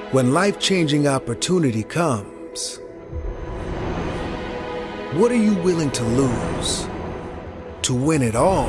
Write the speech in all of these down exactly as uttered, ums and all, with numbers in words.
When life-changing opportunity comes, what are you willing to lose to win it all?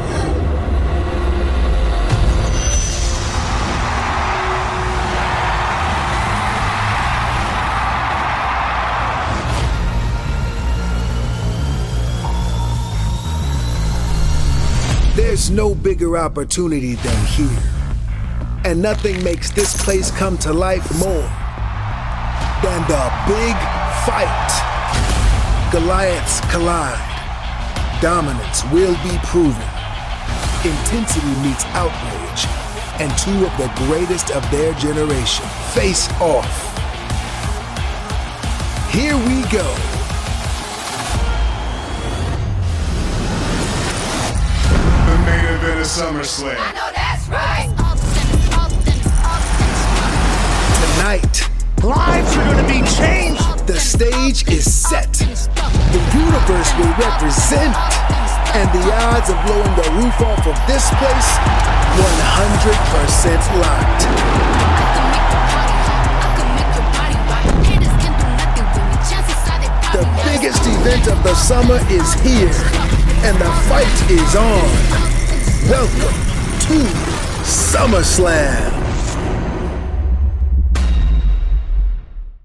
There's no bigger opportunity than here. And nothing makes this place come to life more than the big fight. Goliaths collide. Dominance will be proven. Intensity meets outrage. And two of the greatest of their generation face off. Here we go. The main event of SummerSlam. I know that's right. Tonight, lives are gonna be changed. The stage is set. The universe will represent. And the odds of blowing the roof off of this place, one hundred percent locked. The biggest event of the summer is here, and the fight is on. Welcome to SummerSlam.